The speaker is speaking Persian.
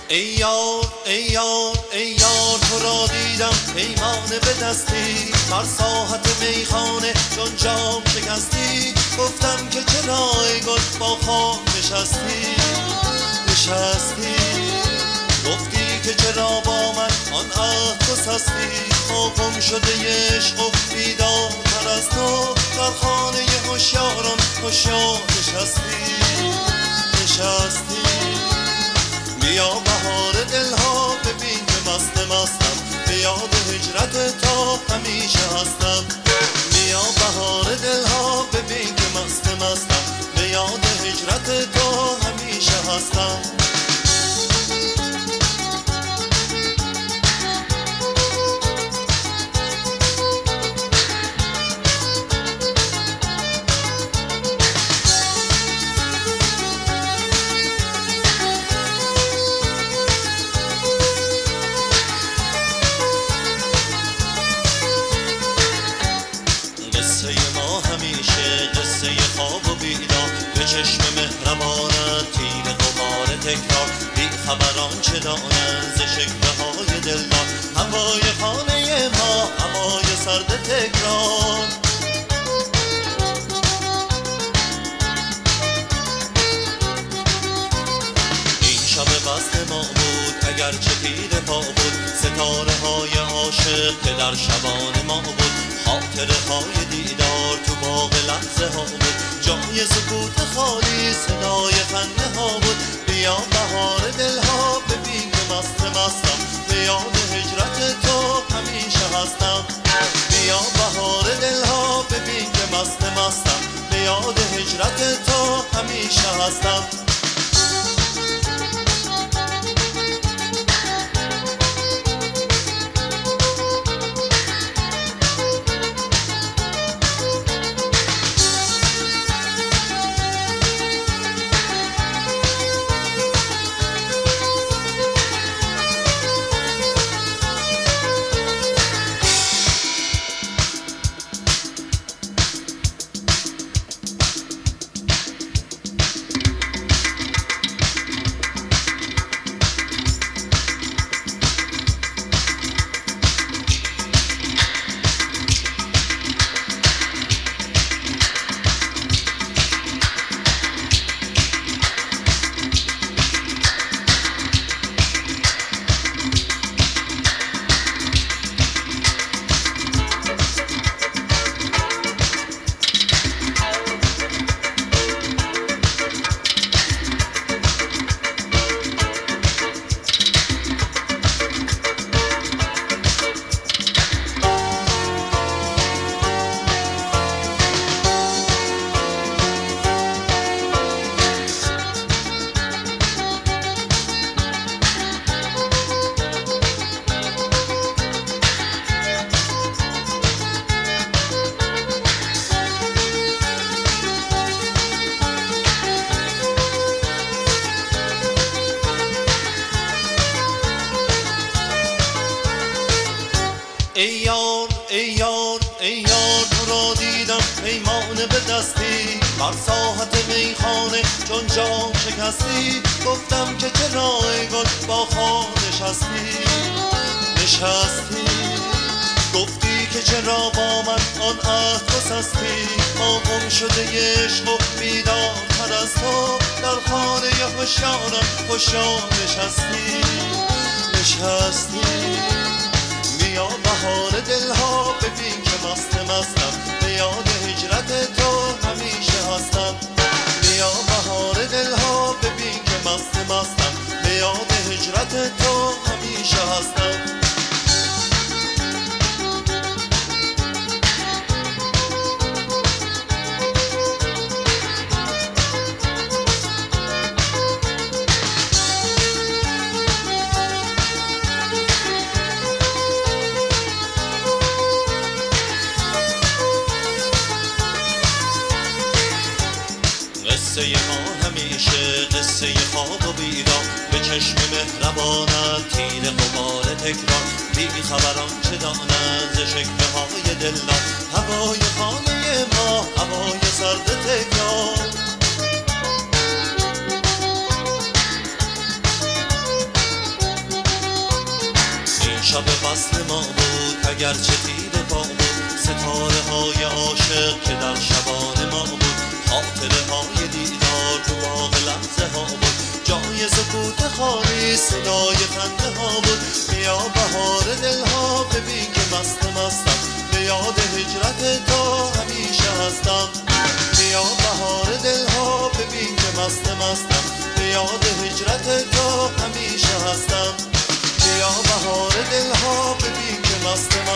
ای یار ای یار ای یار تو را دیدم پیمانه به دستی بر ساحت میخانه چون جام شکستی گفتم که چرا ای گل با خام نشستی گفتی که چرا با من آن عهد گسستی ما گم شده عشق و بیدارتر از تو در خانه هوشیاران هوشیار نشستی بیا بهار دلها ببین که مستم به یاد هجرت تو همیشه هستم بیا بهار دلها ببین که مستم به یاد هجرت تو همیشه هستم چشم مهربانت تیر غبار تکرار بی خبران چه دانند ز شکوه های دلدار هوای خانه ما هوای سرد تکرار این شب بست ما بود اگر چه تیر پا بود ستاره های عاشق که در شبان ما بود خاطره های دیدار تو باغ لحظه ها بود جای سکوت خالی صدای خنده ها بود بیا بهار دلها ببین که مستم به یاد هجرت تو همیشه هستم بیا بهار دلها ببین که مستم به یاد هجرت تو همیشه هستم ای یار ای یار ای یار تو را دیدم پیمانه به دستی بر ساحت میخانه چون جام شکستی گفتم که چرا ای گل با خام نشستی گفتی که چرا با من آن عهد گسستی ما گم شده عشق و بیدارتر از تو در خانه هوشیاران هوشیار نشستی بیا بهار دلها ببین که مستم به یاد هجرت تو همیشه هستم بیا بهار دلها ببین که مستم به یاد هجرت تو همیشه هستم قصه ما همیشه قصه خواب و بیدار به چشم مهربانت تیر غبار تکرار بی خبران چه دانند ز شکوه های دلدار هوای خانه ما هوای سرد تکرار اگرچه تیره پا بود ستاره های عاشق که در شبان ما بود خاطره های دیدار تو باغ لحظه ها بود جای سکوت خالی صدای خنده ها بود بیا بهار دلها ببین که مستم به یاد هجرت تو همیشه هستم بیا بهار دلها ببین که مستم به یاد هجرت تو همیشه هستم بیا بهار دلها ببین که مستم